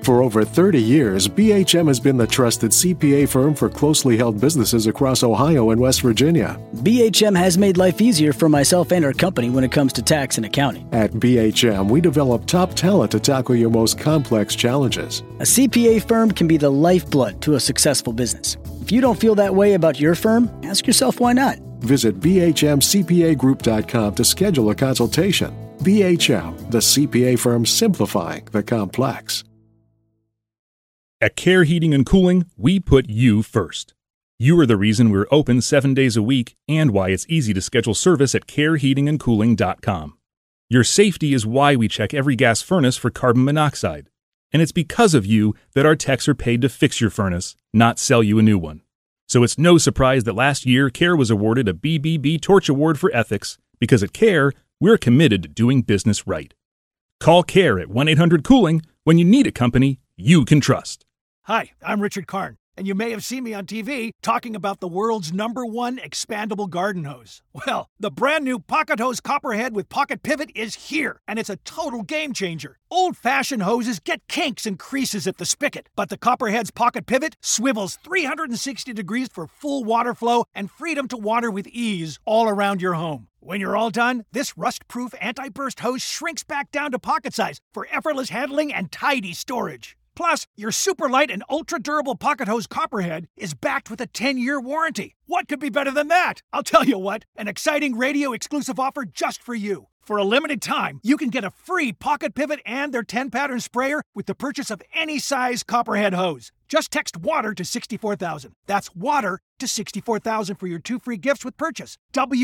For over 30 years, BHM has been the trusted CPA firm for closely held businesses across Ohio and West Virginia. BHM has made life easier for myself and our company when it comes to tax and accounting. At BHM, we develop top talent to tackle your most complex challenges. A CPA firm can be the lifeblood to a successful business. If you don't feel that way about your firm, ask yourself why not. Visit bhmcpagroup.com to schedule a consultation. BHM, the CPA firm simplifying the complex. At Care Heating and Cooling, we put you first. You are the reason we're open 7 days a week and why it's easy to schedule service at careheatingandcooling.com. Your safety is why we check every gas furnace for carbon monoxide. And it's because of you that our techs are paid to fix your furnace, not sell you a new one. So it's no surprise that last year, Care was awarded a BBB Torch Award for Ethics because at Care, we're committed to doing business right. Call Care at 1-800-COOLING when you need a company you can trust. Hi, I'm Richard Karn, and you may have seen me on TV talking about the world's #1 expandable garden hose. Well, the brand new Pocket Hose Copperhead with Pocket Pivot is here, and it's a total game changer. Old-fashioned hoses get kinks and creases at the spigot, but the Copperhead's Pocket Pivot swivels 360 degrees for full water flow and freedom to water with ease all around your home. When you're all done, this rust-proof anti-burst hose shrinks back down to pocket size for effortless handling and tidy storage. Plus, your super light and ultra-durable Pocket Hose Copperhead is backed with a 10-year warranty. What could be better than that? I'll tell you what, an exciting radio-exclusive offer just for you. For a limited time, you can get a free Pocket Pivot and their 10-pattern sprayer with the purchase of any size Copperhead hose. Just text WATER to 64,000. That's WATER to 64,000 for your 2 free gifts with purchase.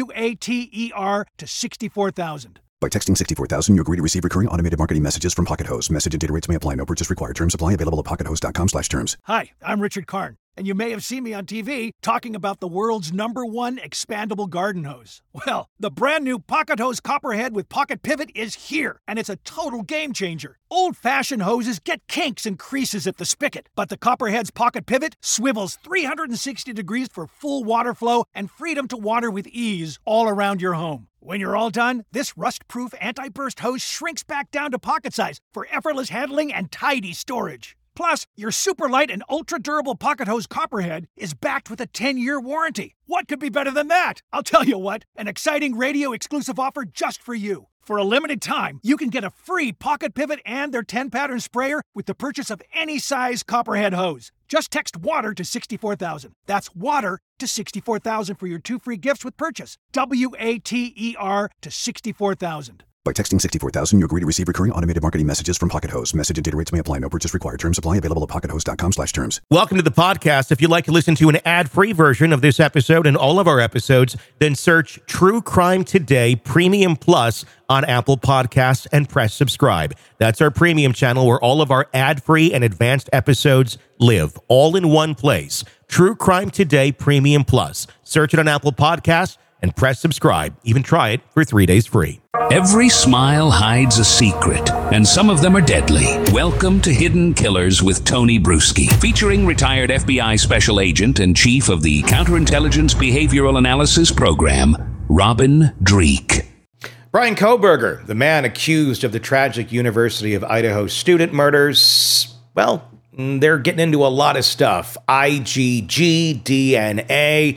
WATER to 64,000. By texting 64,000, you agree to receive recurring automated marketing messages from Pocket Hose. Message and data rates may apply. No purchase required. Terms apply. Available at pockethose.com/terms. Hi, I'm Richard Karn, and you may have seen me on TV talking about the world's #1 expandable garden hose. Well, the brand new Pocket Hose Copperhead with Pocket Pivot is here, and it's a total game changer. Old-fashioned hoses get kinks and creases at the spigot, but the Copperhead's Pocket Pivot swivels 360 degrees for full water flow and freedom to water with ease all around your home. When you're all done, this rust-proof anti-burst hose shrinks back down to pocket size for effortless handling and tidy storage. Plus, your super light and ultra-durable Pocket Hose Copperhead is backed with a 10-year warranty. What could be better than that? I'll tell you what, an exciting radio-exclusive offer just for you. For a limited time, you can get a free Pocket Pivot and their 10-pattern sprayer with the purchase of any size Copperhead hose. Just text WATER to 64,000. That's WATER to 64,000 for your 2 free gifts with purchase. WATER to 64,000. By texting 64,000, you agree to receive recurring automated marketing messages from Pocket Hose. Message and data rates may apply. No purchase required. Terms apply. Available at pockethose.com/terms. Welcome to the podcast. If you'd like to listen to an ad-free version of this episode and all of our episodes, then search True Crime Today Premium Plus on Apple Podcasts and press subscribe. That's our premium channel where all of our ad-free and advanced episodes live, all in one place. True Crime Today Premium Plus. Search it on Apple Podcasts and press subscribe. Even try it for 3 days free. Every smile hides a secret, and some of them are deadly. Welcome to Hidden Killers with Tony Bruschi, featuring retired FBI Special Agent and Chief of the Counterintelligence Behavioral Analysis Program, Robin Dreeke. Bryan Kohberger, the man accused of the tragic University of Idaho student murders, well, they're getting into a lot of stuff. IgG, DNA,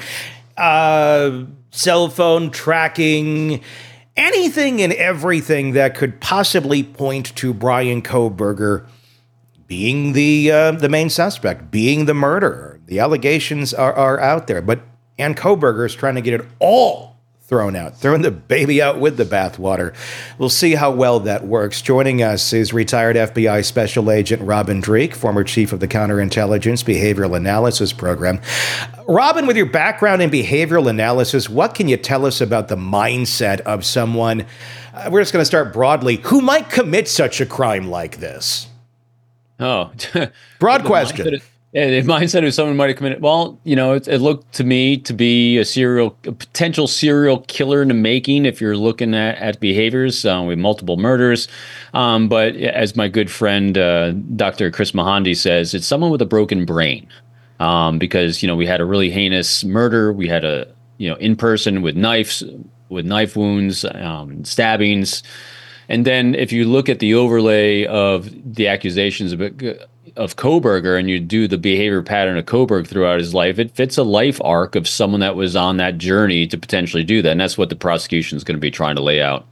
cell phone tracking, anything and everything that could possibly point to Bryan Kohberger being the main suspect, being the murderer. The allegations are out there, but Ann Kohberger is trying to get it all thrown out, throwing the baby out with the bathwater. We'll see how well that works. Joining us is retired FBI Special Agent Robin Dreeke, former chief of the Counterintelligence Behavioral Analysis Program. Robin, with your background in behavioral analysis, what can you tell us about the mindset of someone, we're just going to start broadly, who might commit such a crime like this? Oh, broad question. The mindset of someone might have committed. Well, you know, it looked to me to be a potential serial killer in the making. If you're looking at behaviors with multiple murders, but as my good friend Dr. Chris Mahandi says, it's someone with a broken brain. Because we had a really heinous murder. We had in person with knife wounds, stabbings. And then if you look at the overlay of the accusations of Kohberger and you do the behavior pattern of Kohberg throughout his life, it fits a life arc of someone that was on that journey to potentially do that. And that's what the prosecution is going to be trying to lay out.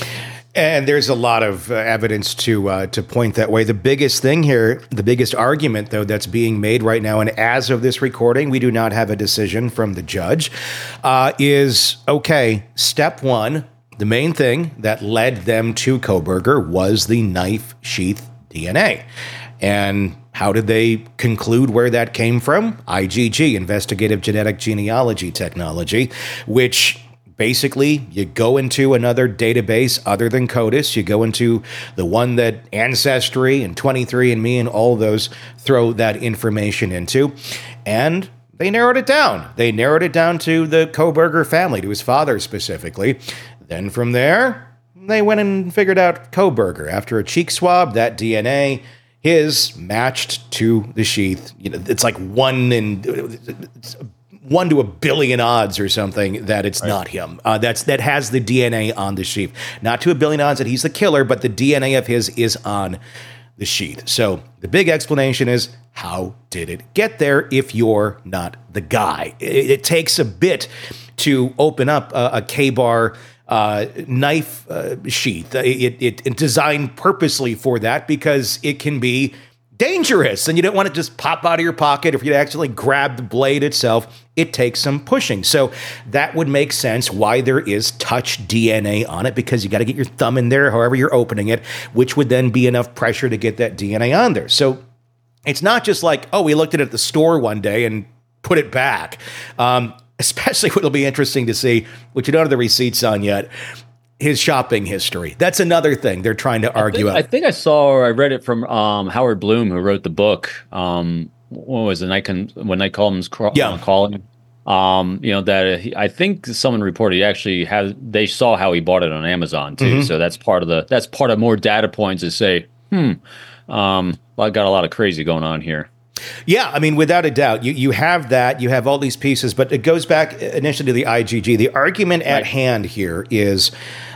And there's a lot of evidence to point that way. The biggest thing here, the biggest argument, though, that's being made right now, and as of this recording, we do not have a decision from the judge, is, okay, step one, the main thing that led them to Kohberger was the knife sheath DNA. And how did they conclude where that came from? IgG, Investigative Genetic Genealogy Technology, which basically, you go into another database other than CODIS. You go into the one that Ancestry and 23andMe and all those throw that information into. And they narrowed it down. They narrowed it down to the Kohberger family, to his father specifically. Then from there, they went and figured out Kohberger. After a cheek swab, that DNA, his matched to the sheath. You know, it's like 1 to a billion odds or something that it's not him. That has the DNA on the sheath. Not to a billion odds that he's the killer, but the DNA of his is on the sheath. So the big explanation is, how did it get there if you're not the guy? It takes a bit to open up a K-bar knife sheath. It designed purposely for that because it can be dangerous, and you don't want it to just pop out of your pocket. If you actually grab the blade itself, it takes some pushing. So that would make sense why there is touch DNA on it, because you got to get your thumb in there however you're opening it, which would then be enough pressure to get that DNA on there. So it's not just like, oh, we looked at it at the store one day and put it back. Especially what will be interesting to see, which you don't have the receipts on yet, his shopping history. That's another thing they're trying to argue. I think I saw, or I read it from Howard Bloom, who wrote the book. What was it? When Night Comes Calling. That I think someone reported they saw how he bought it on Amazon too. Mm-hmm. So that's part of more data points to say, I got a lot of crazy going on here. Yeah, I mean, without a doubt, you have that. You have all these pieces, but it goes back initially to the IgG. The argument at hand here is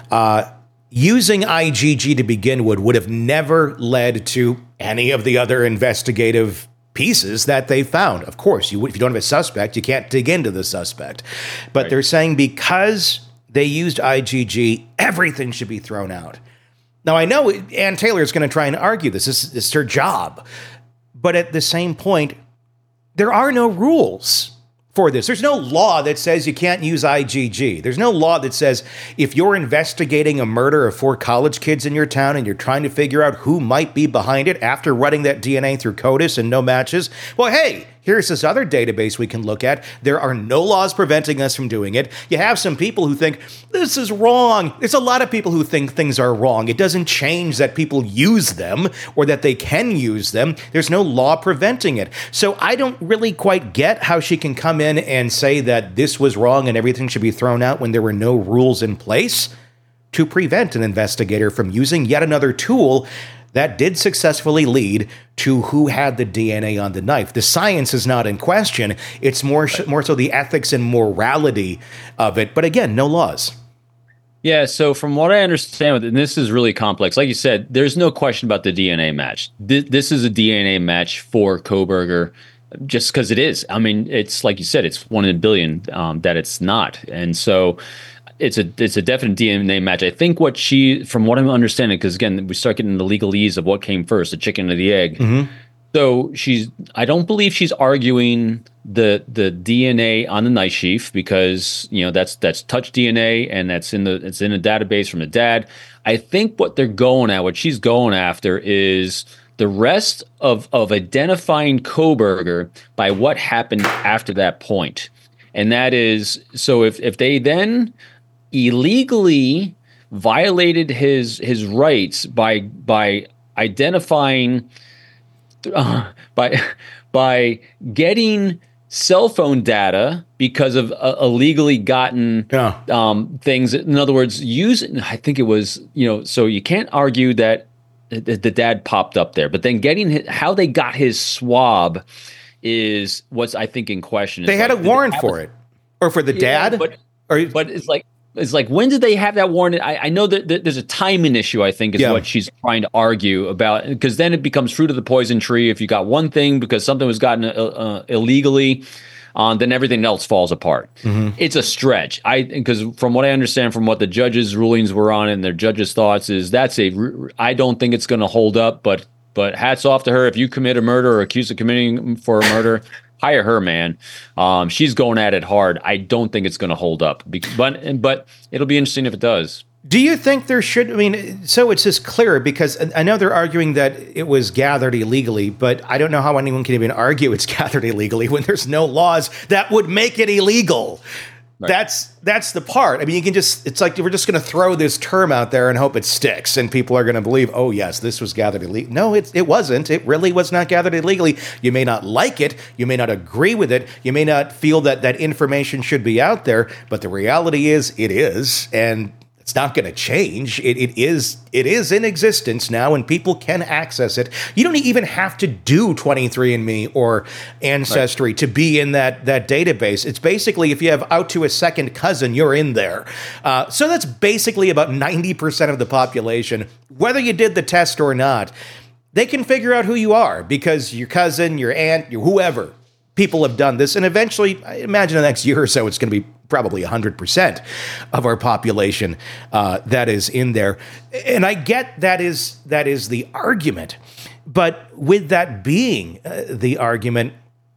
using IgG to begin with would have never led to any of the other investigative pieces that they found. Of course, if you don't have a suspect, you can't dig into the suspect. But they're saying because they used IgG, everything should be thrown out. Now, I know Ann Taylor is going to try and argue this. This is her job. But at the same point, there are no rules for this. There's no law that says you can't use IgG. There's no law that says if you're investigating a murder of 4 college kids in your town and you're trying to figure out who might be behind it after running that DNA through CODIS and no matches, well, hey, here's this other database we can look at. There are no laws preventing us from doing it. You have some people who think this is wrong. There's a lot of people who think things are wrong. It doesn't change that people use them or that they can use them. There's no law preventing it. So I don't really quite get how she can come in and say that this was wrong and everything should be thrown out when there were no rules in place to prevent an investigator from using yet another tool that did successfully lead to who had the DNA on the knife. The science is not in question. It's more so the ethics and morality of it. But again, no laws. Yeah, so from what I understand, and this is really complex, like you said, there's no question about the DNA match. This is a DNA match for Kohberger, just because it is. I mean, it's like you said, it's 1 in a billion that it's not. And so it's a definite DNA match. I think from what I'm understanding, because again, we start getting the legalese of what came first, the chicken or the egg. Mm-hmm. So I don't believe she's arguing the DNA on the knife sheath, because that's touch DNA and it's in a database from the dad. I think what she's going after is the rest of identifying Kohberger by what happened after that point. And that is, so if they then illegally violated his rights by identifying by getting cell phone data because of illegally gotten things. In other words, I think it was, so you can't argue that the dad popped up there, but then getting how they got his swab is what's I think in question. They had a warrant for it, or for the dad, but it's like, it's like, when did they have that warrant? I know that there's a timing issue, I think, is what she's trying to argue about, because then it becomes fruit of the poison tree. If you got one thing because something was gotten illegally, then everything else falls apart. It's a stretch. Because from what I understand, from what the judges' rulings were on and their judges' thoughts, is I don't think it's going to hold up. But hats off to her. If you commit a murder or accused of committing for a murder, hire her, man. She's going at it hard. I don't think it's going to hold up. But it'll be interesting if it does. Do you think there should, so it's just clear, because I know they're arguing that it was gathered illegally, but I don't know how anyone can even argue it's gathered illegally when there's no laws that would make it illegal. Right. That's the part. You can just, it's like we're just going to throw this term out there and hope it sticks, and people are going to believe, oh yes, this was gathered illegally. No, it wasn't. It really was not gathered illegally. You may not like it. You may not agree with it. You may not feel that information should be out there, but the reality is it is, and it's not going to change. It is in existence now, and people can access it. You don't even have to do 23andMe or Ancestry to be in that database. It's basically, if you have out to a second cousin, you're in there. So that's basically about 90% of the population. Whether you did the test or not, they can figure out who you are, because your cousin, your aunt, your whoever, people have done this. And eventually, I imagine in the next year or so, it's going to be probably 100% of our population that is in there. And I get that is the argument. But with that being the argument,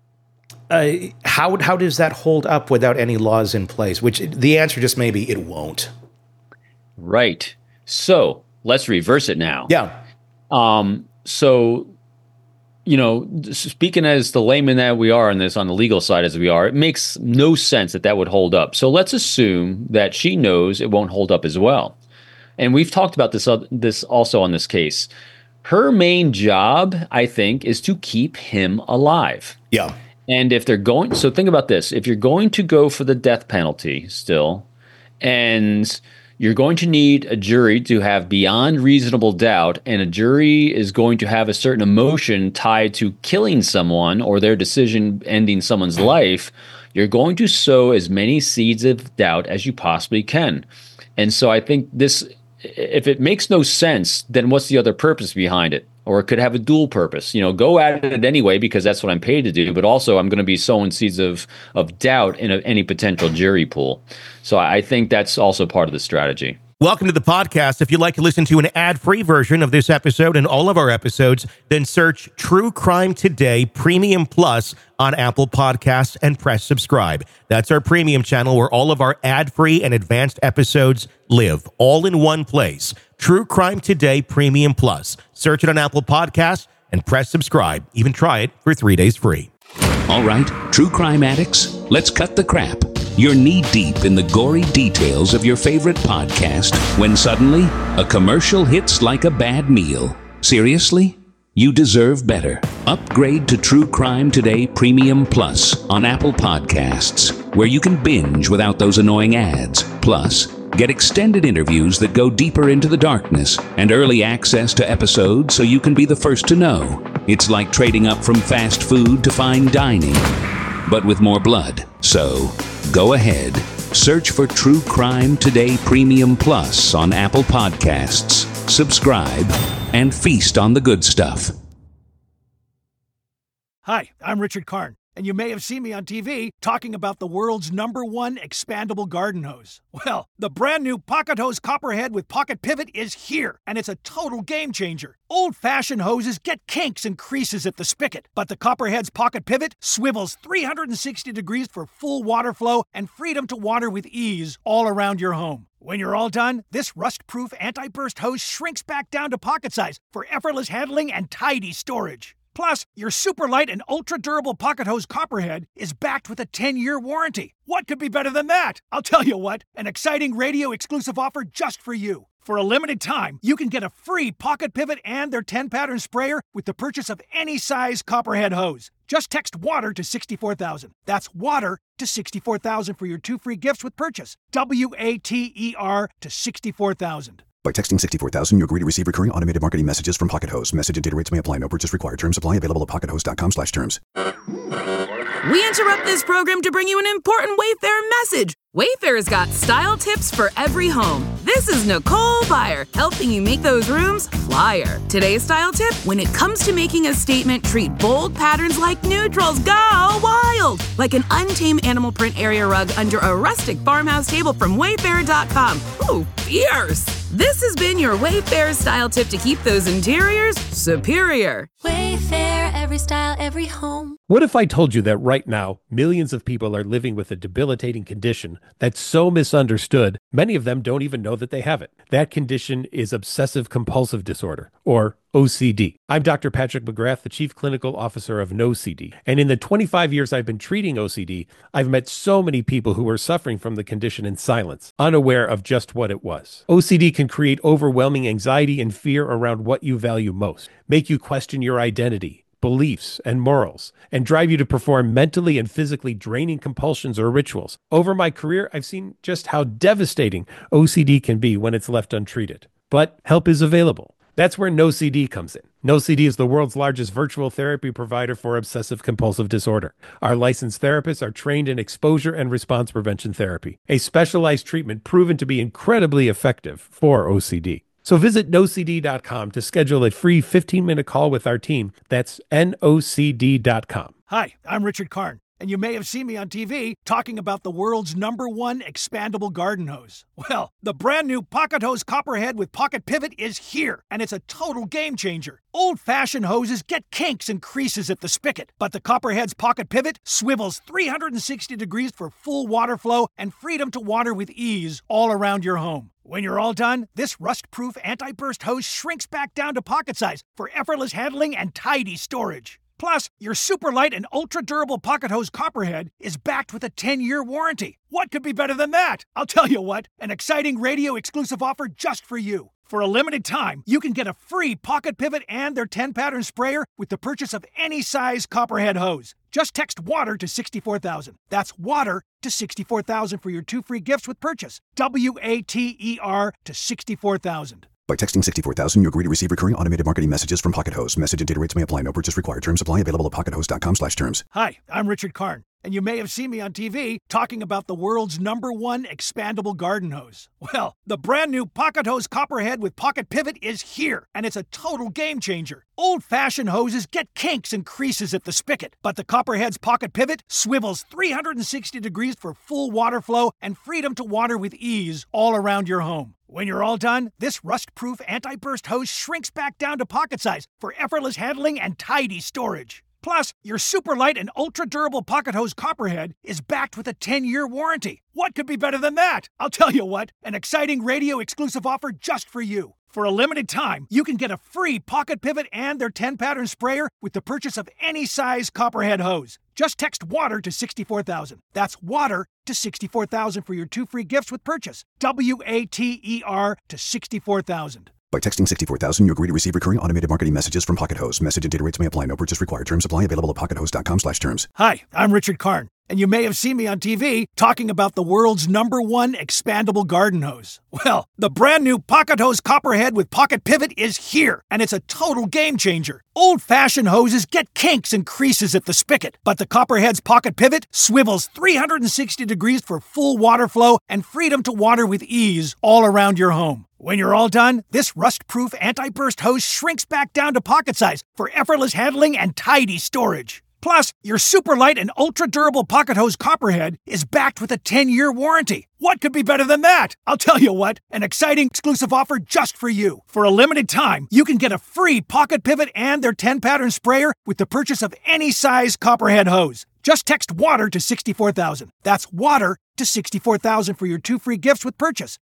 how does that hold up without any laws in place? Which the answer just may be it won't. Right. So let's reverse it now. Yeah. So, speaking as the layman that we are on the legal side as we are, it makes no sense that would hold up. So let's assume that she knows it won't hold up as well. And we've talked about this also on this case. Her main job, I think, is to keep him alive. Yeah. And if they're going, so think about this. If you're going to go for the death penalty still, and you're going to need a jury to have beyond reasonable doubt, and a jury is going to have a certain emotion tied to killing someone or their decision ending someone's life, you're going to sow as many seeds of doubt as you possibly can. And so I think this, if it makes no sense, then what's the other purpose behind it? Or it could have a dual purpose. Go at it anyway, because that's what I'm paid to do. But also, I'm going to be sowing seeds of doubt in any potential jury pool. So I think that's also part of the strategy. Welcome to the podcast. If you'd like to listen to an ad-free version of this episode and all of our episodes, then search True Crime Today Premium Plus on Apple Podcasts and press subscribe. That's our premium channel where all of our ad-free and advanced episodes live, all in one place. True Crime Today Premium Plus. Search it on Apple Podcasts and press subscribe. Even try it for 3 days free. All right, true crime addicts, let's cut the crap. You're knee-deep in the gory details of your favorite podcast when suddenly a commercial hits like a bad meal. Seriously? You deserve better. Upgrade to True Crime Today Premium Plus on Apple Podcasts, where you can binge without those annoying ads. Plus, get extended interviews that go deeper into the darkness and early access to episodes so you can be the first to know. It's like trading up from fast food to fine dining, but with more blood. So, go ahead. Search for True Crime Today Premium Plus on Apple Podcasts. Subscribe and feast on the good stuff. Hi, I'm Richard Karn, and you may have seen me on TV talking about the world's #1 expandable garden hose. Well, the brand new Pocket Hose Copperhead with Pocket Pivot is here, and it's a total game changer. Old-fashioned hoses get kinks and creases at the spigot, but the Copperhead's Pocket Pivot swivels 360 degrees for full water flow and freedom to water with ease all around your home. When you're all done, this rust-proof anti-burst hose shrinks back down to pocket size for effortless handling and tidy storage. Plus, your super light and ultra-durable Pocket Hose Copperhead is backed with a 10-year warranty. What could be better than that? I'll tell you what, an exciting radio-exclusive offer just for you. For a limited time, you can get a free Pocket Pivot and their 10-pattern sprayer with the purchase of any size Copperhead hose. Just text WATER to 64,000. That's WATER to 64,000 for your 2 free gifts with purchase. WATER to 64,000. By texting 64,000, you agree to receive recurring automated marketing messages from Pocket Hose. Message and data rates may apply. No purchase required. Terms apply. Available at pockethose.com/terms. We interrupt this program to bring you an important Wayfair message. Wayfair's got style tips for every home. This is Nicole Byer, helping you make those rooms flyer. Today's style tip: when it comes to making a statement, treat bold patterns like neutrals. Go wild! Like an untamed animal print area rug under a rustic farmhouse table from Wayfair.com. Ooh, fierce! This has been your Wayfair style tip to keep those interiors superior. Wayfair, every style, every home. What if I told you that right now, millions of people are living with a debilitating condition that's so misunderstood, many of them don't even know that they have it? That condition is obsessive compulsive disorder, or OCD. I'm Dr. Patrick McGrath, the Chief Clinical Officer of NoCD. And in the 25 years I've been treating OCD, I've met so many people who are suffering from the condition in silence, unaware of just what it was. OCD can create overwhelming anxiety and fear around what you value most, make you question your identity, beliefs, and morals, and drive you to perform mentally and physically draining compulsions or rituals. Over my career, I've seen just how devastating OCD can be when it's left untreated. But help is available. That's where NoCD comes in. NoCD is the world's largest virtual therapy provider for obsessive compulsive disorder. Our licensed therapists are trained in exposure and response prevention therapy, a specialized treatment proven to be incredibly effective for OCD. So visit NoCD.com to schedule a free 15-minute call with our team. That's NoCD.com. Hi, I'm Richard Karn, and you may have seen me on TV talking about the world's #1 expandable garden hose. Well, the brand new Pocket Hose Copperhead with Pocket Pivot is here, and it's a total game changer. Old-fashioned hoses get kinks and creases at the spigot, but the Copperhead's Pocket Pivot swivels 360 degrees for full water flow and freedom to water with ease all around your home. When you're all done, this rust-proof anti-burst hose shrinks back down to pocket size for effortless handling and tidy storage. Plus, your super light and ultra-durable Pocket Hose Copperhead is backed with a 10-year warranty. What could be better than that? I'll tell you what, an exciting radio-exclusive offer just for you. For a limited time, you can get a free Pocket Pivot and their 10-pattern sprayer with the purchase of any size Copperhead hose. Just text WATER to 64,000. That's WATER to 64,000 for your 2 free gifts with purchase. WATER to 64,000. By texting 64,000, you agree to receive recurring automated marketing messages from Pocket Hose. Message and data rates may apply. No purchase required. Terms apply. Available at pockethose.com/terms. Hi, I'm Richard Karn, and you may have seen me on TV talking about the world's #1 expandable garden hose. Well, the brand new Pocket Hose Copperhead with Pocket Pivot is here, and it's a total game changer. Old-fashioned hoses get kinks and creases at the spigot, but the Copperhead's Pocket Pivot swivels 360 degrees for full water flow and freedom to water with ease all around your home. When you're all done, this rust-proof anti-burst hose shrinks back down to pocket size for effortless handling and tidy storage. Plus, your super light and ultra-durable Pocket Hose Copperhead is backed with a 10-year warranty. What could be better than that? I'll tell you what, an exciting radio-exclusive offer just for you. For a limited time, you can get a free Pocket Pivot and their 10-pattern sprayer with the purchase of any size Copperhead hose. Just text WATER to 64,000. That's WATER to 64,000 for your 2 free gifts with purchase. WATER to 64,000. By texting 64,000, you agree to receive recurring automated marketing messages from Pocket Hose. Message and data rates may apply. No purchase required. Terms apply. Available at pockethose.com/terms. Hi, I'm Richard Karn, and you may have seen me on TV talking about the world's #1 expandable garden hose. Well, the brand new Pocket Hose Copperhead with Pocket Pivot is here, and it's a total game changer. Old-fashioned hoses get kinks and creases at the spigot, but the Copperhead's Pocket Pivot swivels 360 degrees for full water flow and freedom to water with ease all around your home. When you're all done, this rust-proof anti-burst hose shrinks back down to pocket size for effortless handling and tidy storage. Plus, your super light and ultra-durable Pocket Hose Copperhead is backed with a 10-year warranty. What could be better than that? I'll tell you what, an exciting exclusive offer just for you. For a limited time, you can get a free Pocket Pivot and their 10-pattern sprayer with the purchase of any size Copperhead hose. Just text WATER to 64,000. That's WATER to 64,000 for your 2 free gifts with purchase.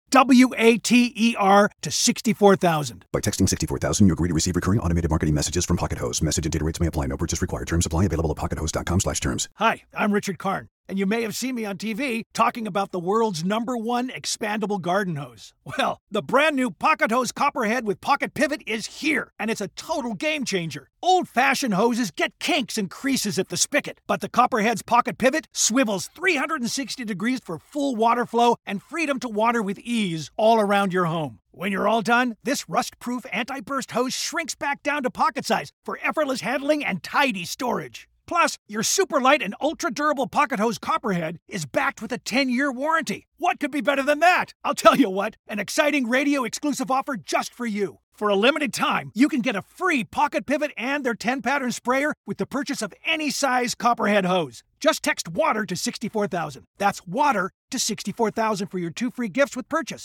WATER to 64,000. By texting 64,000, you agree to receive recurring automated marketing messages from Pocket Hose. Message and data rates may apply. No purchase required. Terms apply. Available at pockethose.com/terms. Hi, I'm Richard Karn, and you may have seen me on TV talking about the world's #1 expandable garden hose. Well, the brand new Pocket Hose Copperhead with Pocket Pivot is here, and it's a total game changer. Old-fashioned hoses get kinks and creases at the spigot, but the Copperhead's Pocket Pivot swivels 360 degrees for full water flow and freedom to water with ease all around your home. When you're all done, this rust-proof anti-burst hose shrinks back down to pocket size for effortless handling and tidy storage. Plus, your super light and ultra durable pocket hose Copperhead is backed with a 10-year warranty. What could be better than that? I'll tell you what, an exciting radio exclusive offer just for you. For a limited time, you can get a free pocket pivot and their 10-pattern sprayer with the purchase of any size Copperhead hose. Just text WATER to 64,000. That's WATER to 64,000 for your 2 free gifts with purchase.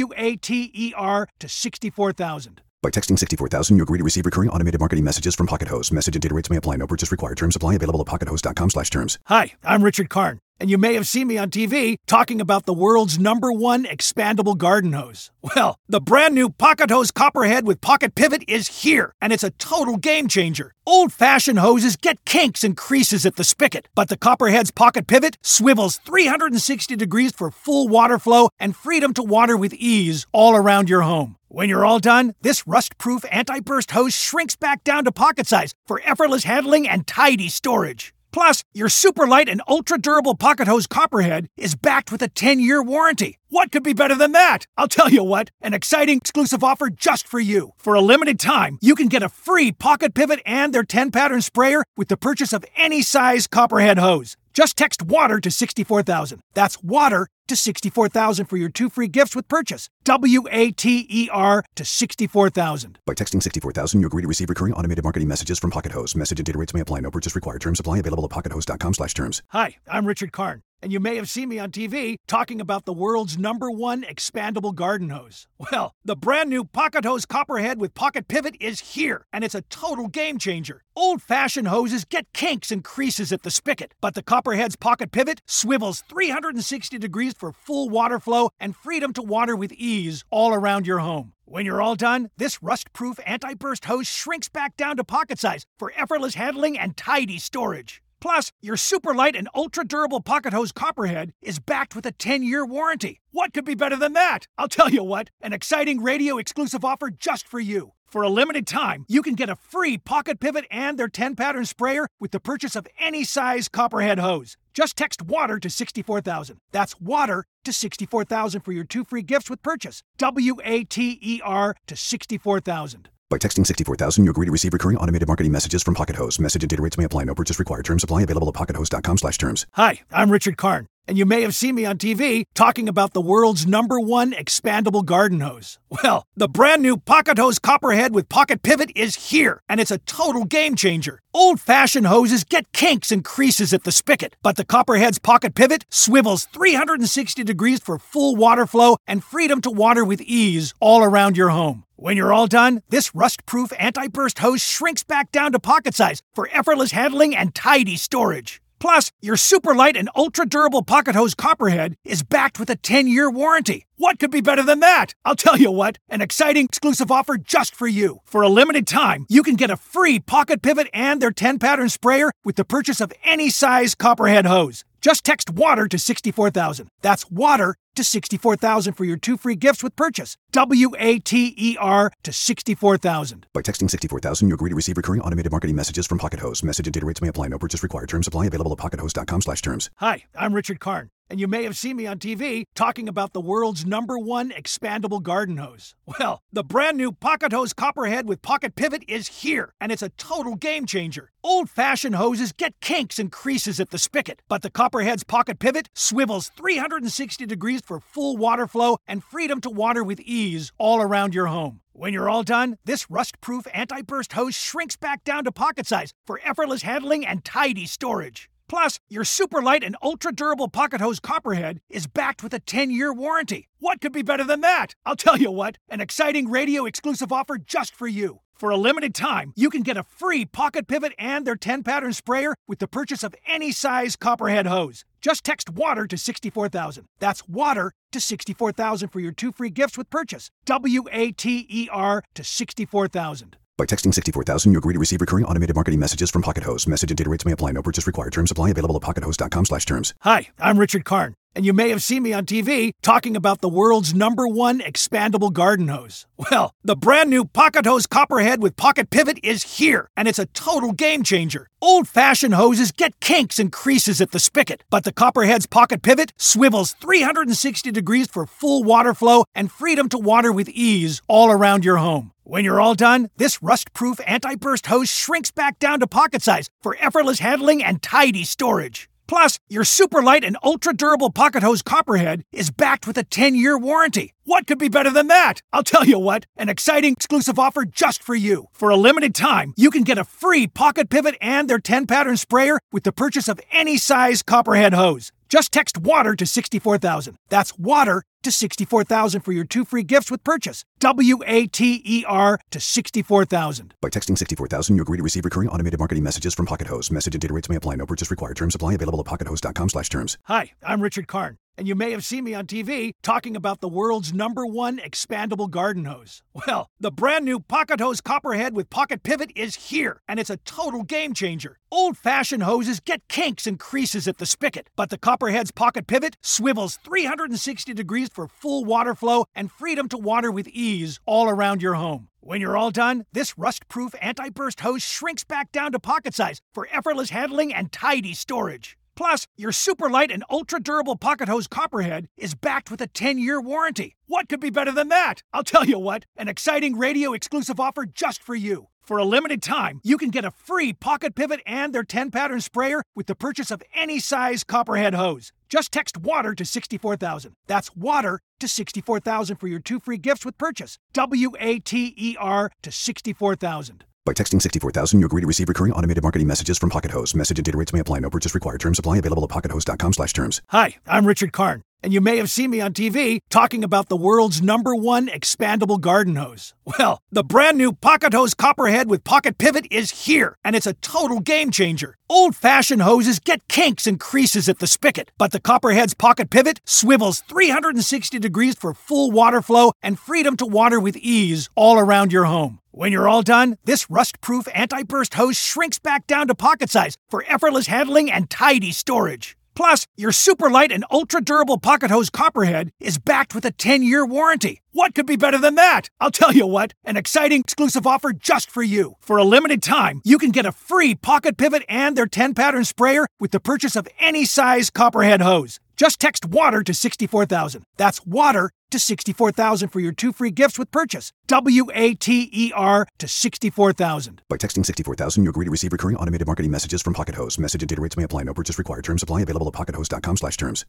WATER to 64,000. By texting 64,000, you agree to receive recurring automated marketing messages from Pocket Hose. Message and data rates may apply. No purchase required. Terms apply. Available at pockethose.com/terms. Hi, I'm Richard Karn, and you may have seen me on TV talking about the world's #1 expandable garden hose. Well, the brand new Pocket Hose Copperhead with Pocket Pivot is here, and it's a total game changer. Old-fashioned hoses get kinks and creases at the spigot, but the Copperhead's Pocket Pivot swivels 360 degrees for full water flow and freedom to water with ease all around your home. When you're all done, this rust-proof anti-burst hose shrinks back down to pocket size for effortless handling and tidy storage. Plus, your super light and ultra-durable pocket hose Copperhead is backed with a 10-year warranty. What could be better than that? I'll tell you what, an exciting exclusive offer just for you. For a limited time, you can get a free pocket pivot and their 10-pattern sprayer with the purchase of any size Copperhead hose. Just text WATER to 64,000. That's WATER to 64,000 for your 2 free gifts with purchase. WATER to 64,000. By texting 64,000, you agree to receive recurring automated marketing messages from Pocket Hose. Message and data rates may apply. No purchase required. Terms apply. Available at pockethose.com/terms. Hi, I'm Richard Karn, and you may have seen me on TV talking about the world's #1 expandable garden hose. Well, the brand new Pocket Hose Copperhead with Pocket Pivot is here, and it's a total game changer. Old-fashioned hoses get kinks and creases at the spigot, but the Copperhead's Pocket Pivot swivels 360 degrees for full water flow and freedom to water with ease all around your home. When you're all done, this rust-proof anti-burst hose shrinks back down to pocket size for effortless handling and tidy storage. Plus, your super light and ultra-durable pocket hose Copperhead is backed with a 10-year warranty. What could be better than that? I'll tell you what, an exciting radio exclusive offer just for you. For a limited time, you can get a free pocket pivot and their 10-pattern sprayer with the purchase of any size Copperhead hose. Just text WATER to 64,000. That's WATER to 64,000 for your 2 free gifts with purchase. WATER to 64,000. By texting 64,000, you agree to receive recurring automated marketing messages from Pocket Hose. Message and data rates may apply. No purchase required. Terms apply. Available at pockethose.com/terms. Hi, I'm Richard Karn, and you may have seen me on TV talking about the world's #1 expandable garden hose. Well, the brand new Pocket Hose Copperhead with Pocket Pivot is here, and it's a total game changer. Old-fashioned hoses get kinks and creases at the spigot, but the Copperhead's Pocket Pivot swivels 360 degrees for full water flow and freedom to water with ease all around your home. When you're all done, this rust-proof anti-burst hose shrinks back down to pocket size for effortless handling and tidy storage. Plus, your super light and ultra-durable pocket hose Copperhead is backed with a 10-year warranty. What could be better than that? I'll tell you what, an exciting exclusive offer just for you. For a limited time, you can get a free pocket pivot and their 10-pattern sprayer with the purchase of any size Copperhead hose. Just text WATER to 64,000. That's WATER to 64,000 for your 2 free gifts with purchase. WATER to 64,000. By texting 64,000, you agree to receive recurring automated marketing messages from Pocket Hose. Message and data rates may apply. No purchase required. Terms apply. Available at pockethose.com/terms. Hi, I'm Richard Karn, and you may have seen me on TV talking about the world's #1 expandable garden hose. Well, the brand new Pocket Hose Copperhead with Pocket Pivot is here, and it's a total game changer. Old-fashioned hoses get kinks and creases at the spigot, but the Copperhead's Pocket Pivot swivels 360 degrees for full water flow and freedom to water with ease all around your home. When you're all done, this rust-proof anti-burst hose shrinks back down to pocket size for effortless handling and tidy storage. Plus, your super light and ultra-durable pocket hose Copperhead is backed with a 10-year warranty. What could be better than that? I'll tell you what, an exciting radio exclusive offer just for you. For a limited time, you can get a free pocket pivot and their 10-pattern sprayer with the purchase of any size Copperhead hose. Just text WATER to 64,000. That's WATER to 64,000 for your 2 free gifts with purchase. WATER to 64,000. By texting 64,000, you agree to receive recurring automated marketing messages from Pocket Hose. Message and data rates may apply. No purchase required. Terms apply. Available at pockethose.com/terms. Hi, I'm Richard Karn, and you may have seen me on TV talking about the world's #1 expandable garden hose. Well, the brand new Pocket Hose Copperhead with Pocket Pivot is here, and it's a total game changer. Old-fashioned hoses get kinks and creases at the spigot, but the Copperhead's Pocket Pivot swivels 360 degrees for full water flow and freedom to water with ease all around your home. When you're all done, this rust-proof anti-burst hose shrinks back down to pocket size for effortless handling and tidy storage. Plus, your super light and ultra-durable Pocket Hose Copperhead is backed with a 10-year warranty. What could be better than that? I'll tell you what, an exciting exclusive offer just for you. For a limited time, you can get a free Pocket Pivot and their 10-pattern sprayer with the purchase of any size Copperhead hose. Just text WATER to 64,000. That's WATER to 64,000 for your 2 free gifts with purchase. WATER to 64,000. By texting 64,000, you agree to receive recurring automated marketing messages from Pocket Hose. Message and data rates may apply. No purchase required. Terms apply. Available at pockethose.com/terms. Hi, I'm Richard Karn, and you may have seen me on TV talking about the world's #1 expandable garden hose. Well, the brand new Pocket Hose Copperhead with Pocket Pivot is here, and it's a total game changer. Old-fashioned hoses get kinks and creases at the spigot, but the Copperhead's Pocket Pivot swivels 360 degrees for full water flow and freedom to water with ease all around your home. When you're all done, this rust-proof anti-burst hose shrinks back down to pocket size for effortless handling and tidy storage. Plus, your super light and ultra-durable Pocket Hose Copperhead is backed with a 10-year warranty. What could be better than that? I'll tell you what, an exciting radio exclusive offer just for you. For a limited time, you can get a free Pocket Pivot and their 10-pattern sprayer with the purchase of any size Copperhead hose. Just text WATER to 64,000. That's WATER to 64,000 for your 2 free gifts with purchase. WATER to 64,000. By texting 64,000, you agree to receive recurring automated marketing messages from Pocket Hose. Message and data rates may apply. No purchase required. Terms apply. Available at pockethose.com/terms. Hi, I'm Richard Karn, and you may have seen me on TV talking about the world's #1 expandable garden hose. Well, the brand new Pocket Hose Copperhead with Pocket Pivot is here, and it's a total game changer. Old-fashioned hoses get kinks and creases at the spigot, but the Copperhead's Pocket Pivot swivels 360 degrees for full water flow and freedom to water with ease all around your home. When you're all done, this rust-proof anti-burst hose shrinks back down to pocket size for effortless handling and tidy storage. Plus, your super light and ultra-durable Pocket Hose Copperhead is backed with a 10-year warranty. What could be better than that? I'll tell you what, an exciting exclusive offer just for you. For a limited time, you can get a free Pocket Pivot and their 10-pattern sprayer with the purchase of any size Copperhead hose. Just text WATER to 64,000. That's WATER to 64,000 for your 2 free gifts with purchase. WATER to 64,000. By texting 64,000, you agree to receive recurring automated marketing messages from Pocket Hose. Message and data rates may apply. No purchase required. Terms apply. Available at pockethose.com/terms.